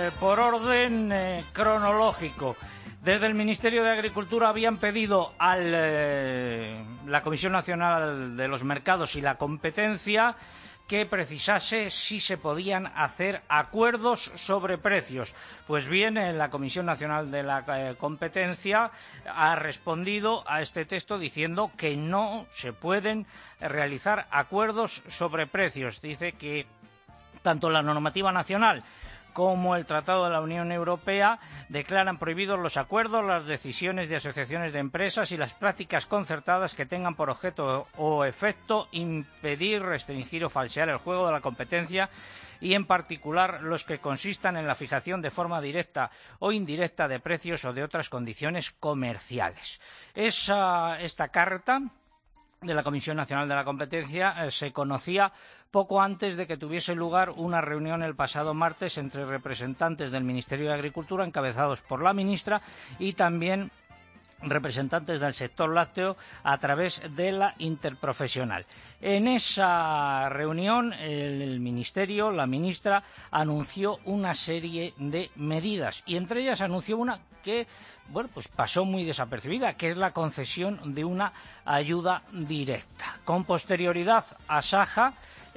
por orden cronológico. Desde el Ministerio de Agricultura habían pedido a la Comisión Nacional de los Mercados y la Competencia que precisase si se podían hacer acuerdos sobre precios. Pues bien, la Comisión Nacional de la Competencia ha respondido a este texto diciendo que no se pueden realizar acuerdos sobre precios. Dice que tanto la normativa nacional como el Tratado de la Unión Europea declaran prohibidos los acuerdos, las decisiones de asociaciones de empresas y las prácticas concertadas que tengan por objeto o efecto impedir, restringir o falsear el juego de la competencia y, en particular, los que consistan en la fijación de forma directa o indirecta de precios o de otras condiciones comerciales. Esta carta de la Comisión Nacional de la Competencia se conocía poco antes de que tuviese lugar una reunión el pasado martes entre representantes del Ministerio de Agricultura, encabezados por la ministra, y también representantes del sector lácteo a través de la interprofesional. En esa reunión el Ministerio, la ministra, anunció una serie de medidas y entre ellas anunció una que pues pasó muy desapercibida, que es la concesión de una ayuda directa. Con posterioridad, Asaja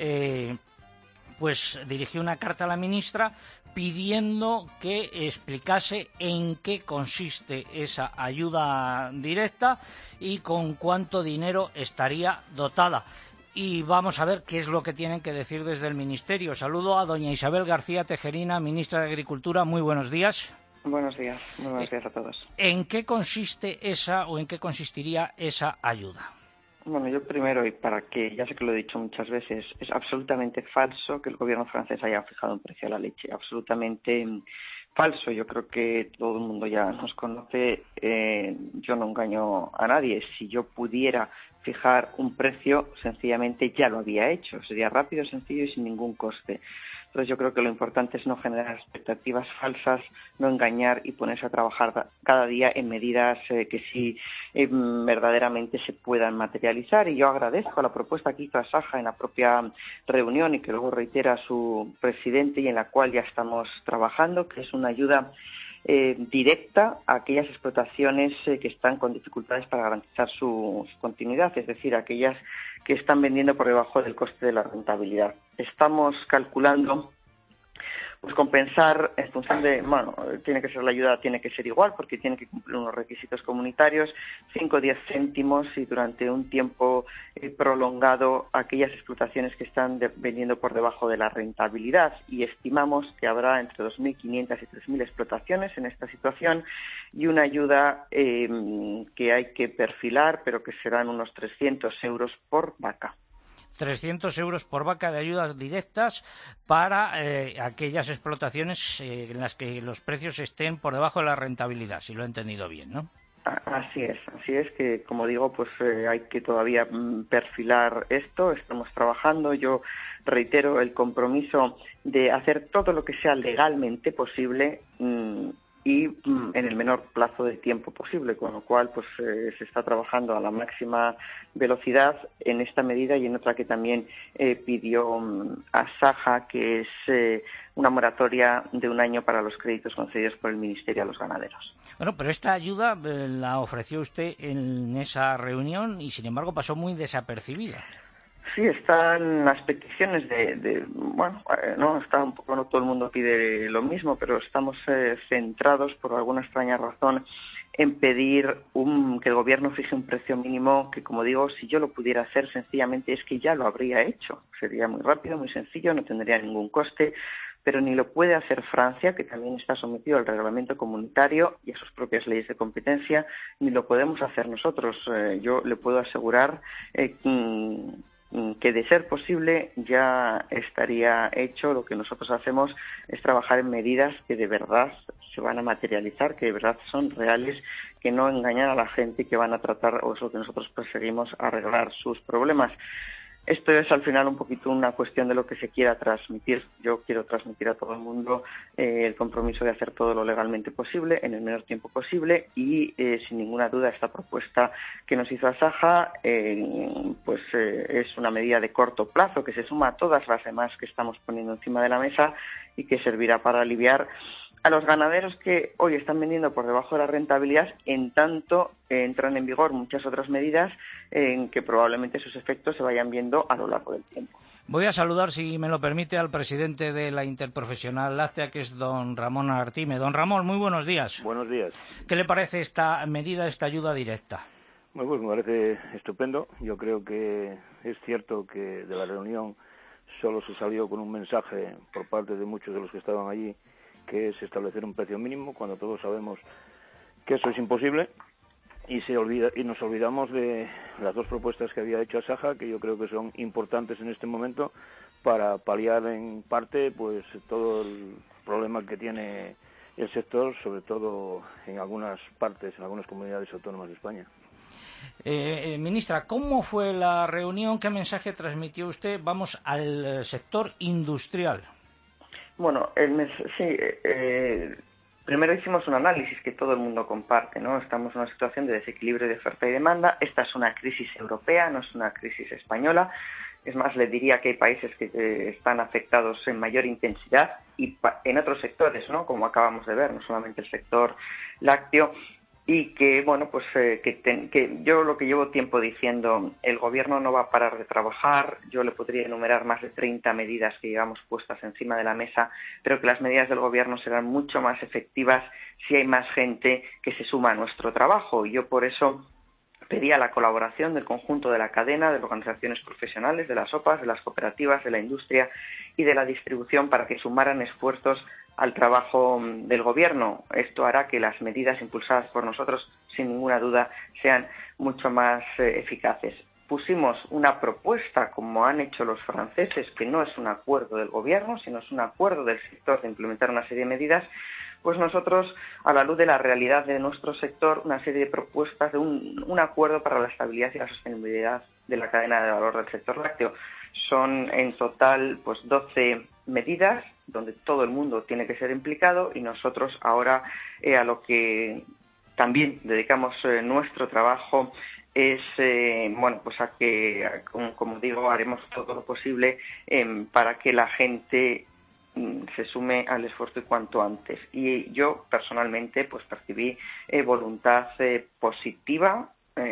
pues dirigió una carta a la ministra pidiendo que explicase en qué consiste esa ayuda directa y con cuánto dinero estaría dotada. Y vamos a ver qué es lo que tienen que decir desde el Ministerio. Saludo a doña Isabel García Tejerina, ministra de Agricultura. Muy buenos días. Buenos días, muy buenos días a todos. ¿En qué consiste en qué consistiría esa ayuda? Bueno, yo primero, y para que, ya sé que lo he dicho muchas veces, es absolutamente falso que el gobierno francés haya fijado un precio a la leche. Absolutamente falso. Yo creo que todo el mundo ya nos conoce. Yo no engaño a nadie. Si yo pudiera fijar un precio, sencillamente ya lo había hecho. Sería rápido, sencillo y sin ningún coste. Entonces yo creo que lo importante es no generar expectativas falsas, no engañar y ponerse a trabajar cada día en medidas que sí verdaderamente se puedan materializar. Y yo agradezco la propuesta que hizo Asaja en la propia reunión y que luego reitera su presidente y en la cual ya estamos trabajando, que es una ayuda directa a aquellas explotaciones que están con dificultades para garantizar su continuidad, es decir, aquellas que están vendiendo por debajo del coste de la rentabilidad. Estamos calculando pues compensar en función de, tiene que ser la ayuda, tiene que ser igual porque tiene que cumplir unos requisitos comunitarios, 5 o 10 céntimos y durante un tiempo prolongado aquellas explotaciones que están vendiendo por debajo de la rentabilidad y estimamos que habrá entre 2.500 y 3.000 explotaciones en esta situación y una ayuda que hay que perfilar pero que serán unos 300 euros por vaca. 300 euros por vaca de ayudas directas para aquellas explotaciones en las que los precios estén por debajo de la rentabilidad, si lo he entendido bien, ¿no? Así es que, como digo, pues hay que todavía perfilar esto, estamos trabajando. Yo reitero el compromiso de hacer todo lo que sea legalmente posible y en el menor plazo de tiempo posible, con lo cual pues se está trabajando a la máxima velocidad en esta medida y en otra que también pidió Asaja, que es una moratoria de 1 año para los créditos concedidos por el Ministerio a los ganaderos. Bueno, pero esta ayuda la ofreció usted en esa reunión y, sin embargo, pasó muy desapercibida. Sí, están las peticiones no está un poco, no todo el mundo pide lo mismo, pero estamos centrados por alguna extraña razón en pedir que el gobierno fije un precio mínimo que, como digo, si yo lo pudiera hacer sencillamente es que ya lo habría hecho. Sería muy rápido, muy sencillo, no tendría ningún coste, pero ni lo puede hacer Francia, que también está sometido al reglamento comunitario y a sus propias leyes de competencia, ni lo podemos hacer nosotros. Yo le puedo asegurar que de ser posible ya estaría hecho. Lo que nosotros hacemos es trabajar en medidas que de verdad se van a materializar, que de verdad son reales, que no engañan a la gente y que van a tratar, o es lo que nosotros perseguimos, arreglar sus problemas. Esto es al final un poquito una cuestión de lo que se quiera transmitir. Yo quiero transmitir a todo el mundo el compromiso de hacer todo lo legalmente posible, en el menor tiempo posible, y sin ninguna duda esta propuesta que nos hizo Asaja es una medida de corto plazo que se suma a todas las demás que estamos poniendo encima de la mesa y que servirá para aliviar a los ganaderos que hoy están vendiendo por debajo de la rentabilidad, en tanto entran en vigor muchas otras medidas en que probablemente sus efectos se vayan viendo a lo largo del tiempo. Voy a saludar, si me lo permite, al presidente de la Interprofesional Láctea, que es don Ramón Artime. Don Ramón, muy buenos días. Buenos días. ¿Qué le parece esta medida, esta ayuda directa? Bueno, pues me parece estupendo. Yo creo que es cierto que de la reunión solo se salió con un mensaje por parte de muchos de los que estaban allí, que es establecer un precio mínimo, cuando todos sabemos que eso es imposible, y nos olvidamos de las dos propuestas que había hecho Asaja, que yo creo que son importantes en este momento para paliar en parte pues todo el problema que tiene el sector, sobre todo en algunas partes, en algunas comunidades autónomas de España. Ministra, ¿cómo fue la reunión? ¿Qué mensaje transmitió usted? Vamos al sector industrial. Bueno, primero hicimos un análisis que todo el mundo comparte, ¿no? Estamos en una situación de desequilibrio de oferta y demanda. Esta es una crisis europea, no es una crisis española. Es más, le diría que hay países que están afectados en mayor intensidad y en otros sectores, ¿no? Como acabamos de ver, no solamente el sector lácteo. Y que, bueno, pues que yo lo que llevo tiempo diciendo, el Gobierno no va a parar de trabajar. Yo le podría enumerar más de 30 medidas que llevamos puestas encima de la mesa, pero que las medidas del Gobierno serán mucho más efectivas si hay más gente que se suma a nuestro trabajo. Y yo por eso pedía la colaboración del conjunto de la cadena, de las organizaciones profesionales, de las OPAs, de las cooperativas, de la industria y de la distribución para que sumaran esfuerzos al trabajo del Gobierno. Esto hará que las medidas impulsadas por nosotros, sin ninguna duda, sean mucho más eficaces. Pusimos una propuesta, como han hecho los franceses, que no es un acuerdo del Gobierno, sino es un acuerdo del sector de implementar una serie de medidas. Pues nosotros, a la luz de la realidad de nuestro sector, una serie de propuestas de un acuerdo para la estabilidad y la sostenibilidad de la cadena de valor del sector lácteo. Son en total pues 12 medidas donde todo el mundo tiene que ser implicado, y nosotros ahora a lo que también dedicamos nuestro trabajo es pues a que, como digo, haremos todo lo posible para que la gente se sume al esfuerzo y cuanto antes. Y yo personalmente pues percibí voluntad positiva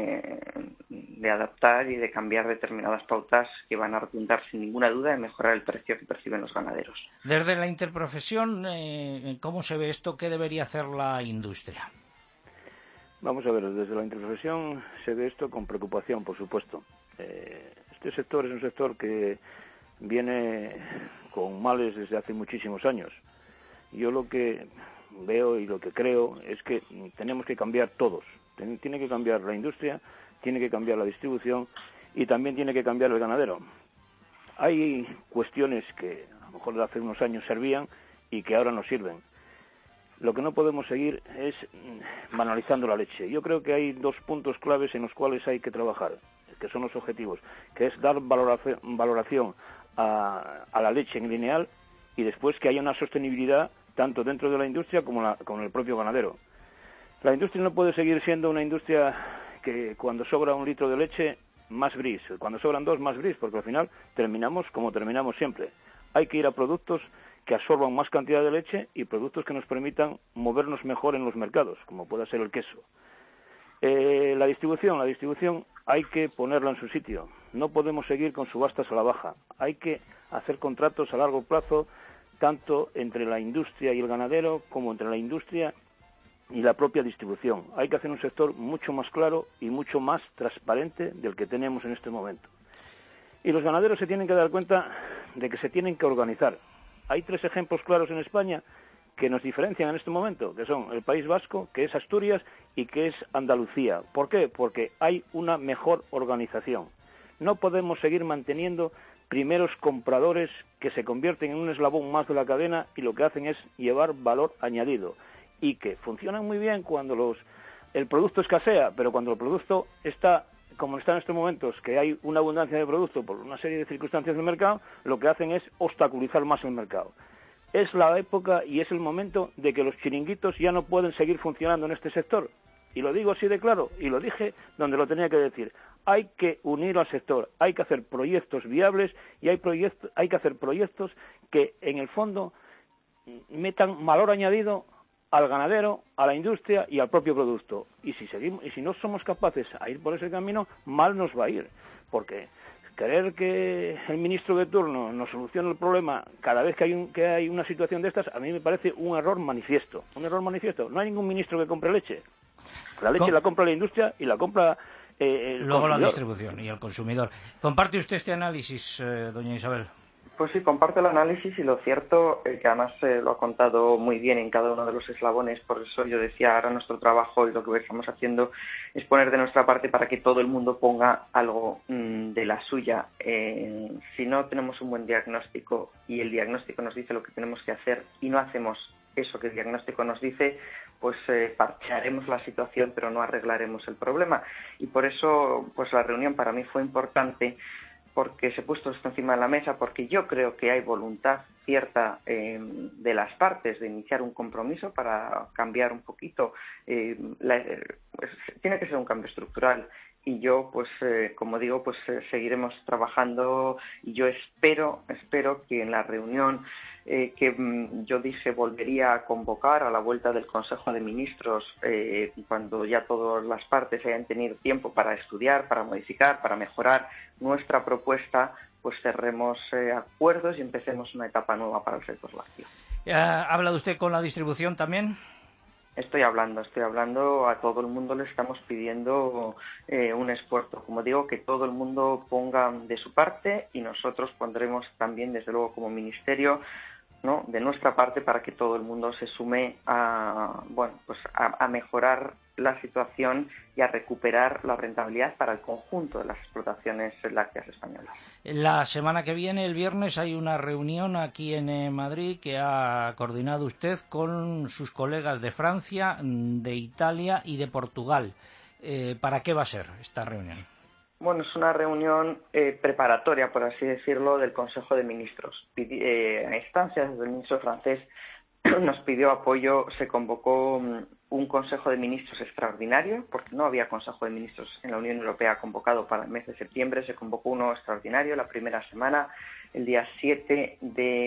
de adaptar y de cambiar determinadas pautas que van a redundar sin ninguna duda en mejorar el precio que perciben los ganaderos. Desde la interprofesión, ¿cómo se ve esto? ¿Qué debería hacer la industria? Vamos a ver, desde la interprofesión se ve esto con preocupación, por supuesto. Este sector es un sector que viene con males desde hace muchísimos años. Yo lo que veo y lo que creo es que tenemos que cambiar todos. Tiene que cambiar la industria, tiene que cambiar la distribución y también tiene que cambiar el ganadero. Hay cuestiones que a lo mejor de hace unos años servían y que ahora no sirven. Lo que no podemos seguir es banalizando la leche. Yo creo que hay dos puntos claves en los cuales hay que trabajar, que son los objetivos, que es dar valoración a la leche en lineal y después que haya una sostenibilidad tanto dentro de la industria como con el propio ganadero. La industria no puede seguir siendo una industria que cuando sobra un litro de leche, más gris, cuando sobran dos, más gris, porque al final terminamos como terminamos siempre. Hay que ir a productos que absorban más cantidad de leche y productos que nos permitan movernos mejor en los mercados, como pueda ser el queso. La distribución hay que ponerla en su sitio. No podemos seguir con subastas a la baja. Hay que hacer contratos a largo plazo, tanto entre la industria y el ganadero, como entre la industria y la propia distribución. Hay que hacer un sector mucho más claro y mucho más transparente del que tenemos en este momento. Y los ganaderos se tienen que dar cuenta de que se tienen que organizar. Hay 3 ejemplos claros en España que nos diferencian en este momento, que son el País Vasco, que es Asturias y que es Andalucía. ¿Por qué? Porque hay una mejor organización. No podemos seguir manteniendo primeros compradores que se convierten en un eslabón más de la cadena y lo que hacen es llevar valor añadido y que funcionan muy bien cuando el producto escasea, pero cuando el producto está como está en estos momentos, que hay una abundancia de producto por una serie de circunstancias del mercado, lo que hacen es obstaculizar más el mercado. Es la época y es el momento de que los chiringuitos ya no pueden seguir funcionando en este sector. Y lo digo así de claro, y lo dije donde lo tenía que decir. Hay que unir al sector, hay que hacer proyectos viables y hay que hacer proyectos que, en el fondo, metan valor añadido al ganadero, a la industria y al propio producto. Y si no somos capaces a ir por ese camino, mal nos va a ir. Porque querer que el ministro de turno nos solucione el problema cada vez que hay una situación de estas, a mí me parece un error manifiesto. Un error manifiesto. No hay ningún ministro que compre leche. La leche la compra la industria y la compra el luego consumidor. La distribución y el consumidor. ¿Comparte usted este análisis, doña Isabel? Pues sí, comparto el análisis y lo cierto, que además lo ha contado muy bien en cada uno de los eslabones, por eso yo decía, ahora nuestro trabajo y lo que estamos haciendo es poner de nuestra parte para que todo el mundo ponga algo de la suya. Si no tenemos un buen diagnóstico y el diagnóstico nos dice lo que tenemos que hacer y no hacemos eso que el diagnóstico nos dice, pues parchearemos la situación, pero no arreglaremos el problema. Y por eso, pues la reunión para mí fue importante, porque se ha puesto esto encima de la mesa, porque yo creo que hay voluntad cierta de las partes de iniciar un compromiso para cambiar un poquito. Tiene que ser un cambio estructural y yo, pues como digo, pues seguiremos trabajando y yo espero que en la reunión que yo dije volvería a convocar a la vuelta del Consejo de Ministros cuando ya todas las partes hayan tenido tiempo para estudiar, para modificar, para mejorar nuestra propuesta, pues cerremos acuerdos y empecemos una etapa nueva para el sector lácteo. ¿Ha hablado usted con la distribución también? Estoy hablando, a todo el mundo le estamos pidiendo un esfuerzo. Como digo, que todo el mundo ponga de su parte y nosotros pondremos también, desde luego, como Ministerio, ¿no?, de nuestra parte para que todo el mundo se sume a mejorar la situación y a recuperar la rentabilidad para el conjunto de las explotaciones lácteas españolas. La semana que viene, el viernes, hay una reunión aquí en Madrid que ha coordinado usted con sus colegas de Francia, de Italia y de Portugal. ¿Para qué va a ser esta reunión? Bueno, es una reunión preparatoria, por así decirlo, del Consejo de Ministros. A instancias del ministro francés nos pidió apoyo, se convocó un Consejo de Ministros extraordinario, porque no había Consejo de Ministros en la Unión Europea convocado para el mes de septiembre, se convocó uno extraordinario la primera semana, el día 7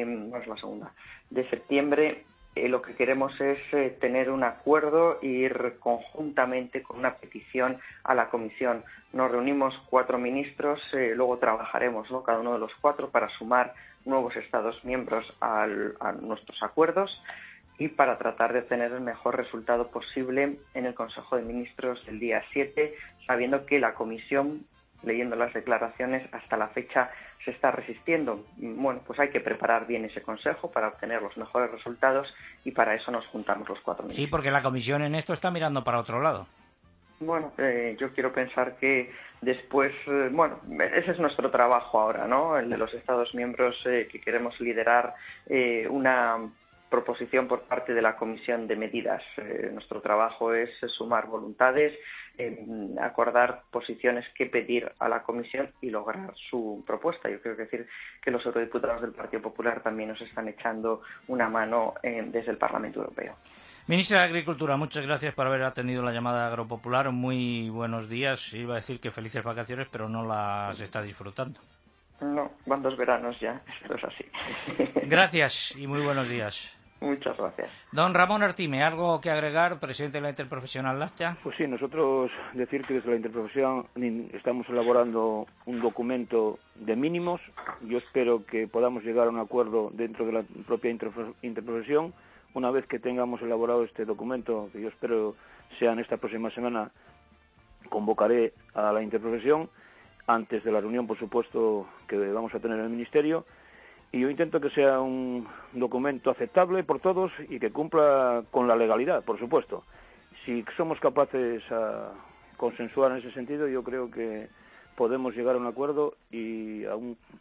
de septiembre. Lo que queremos es tener un acuerdo e ir conjuntamente con una petición a la Comisión. Nos reunimos 4 ministros, luego trabajaremos, ¿no?, cada uno de los 4 para sumar nuevos Estados miembros a nuestros acuerdos y para tratar de obtener el mejor resultado posible en el Consejo de Ministros del día 7, sabiendo que la Comisión, leyendo las declaraciones, hasta la fecha se está resistiendo. Bueno, pues hay que preparar bien ese consejo para obtener los mejores resultados y para eso nos juntamos los 4 ministros. Sí, porque la Comisión en esto está mirando para otro lado. Bueno, yo quiero pensar que después, ese es nuestro trabajo ahora, ¿no?, el de los Estados miembros que queremos liderar una proposición por parte de la Comisión de Medidas. Nuestro trabajo es sumar voluntades, acordar posiciones que pedir a la Comisión y lograr su propuesta. Yo quiero decir que los eurodiputados del Partido Popular también nos están echando una mano desde el Parlamento Europeo. Ministra de Agricultura, muchas gracias por haber atendido la llamada de Agropopular. Muy buenos días. Iba a decir que felices vacaciones, pero no las está disfrutando. No, van 2 veranos ya, esto es así. Gracias y muy buenos días. Muchas gracias. Don Ramón Artime, ¿algo que agregar, presidente de la Interprofesional Láctea? Pues sí, nosotros decir que desde la Interprofesión estamos elaborando un documento de mínimos. Yo espero que podamos llegar a un acuerdo dentro de la propia Interprofesión. Una vez que tengamos elaborado este documento, que yo espero sea en esta próxima semana, convocaré a la Interprofesión antes de la reunión, por supuesto, que vamos a tener en el Ministerio. Y yo intento que sea un documento aceptable por todos y que cumpla con la legalidad, por supuesto. Si somos capaces a consensuar en ese sentido, yo creo que podemos llegar a un acuerdo y a un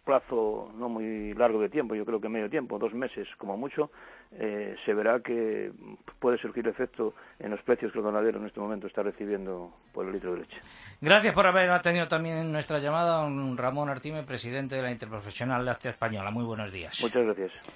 plazo no muy largo de tiempo, yo creo que medio tiempo, 2 meses como mucho, se verá que puede surgir efecto en los precios que el ganadero en este momento está recibiendo por el litro de leche. Gracias por haber atendido también nuestra llamada, don Ramón Artime, presidente de la Interprofesional Láctea Española. Muy buenos días. Muchas gracias.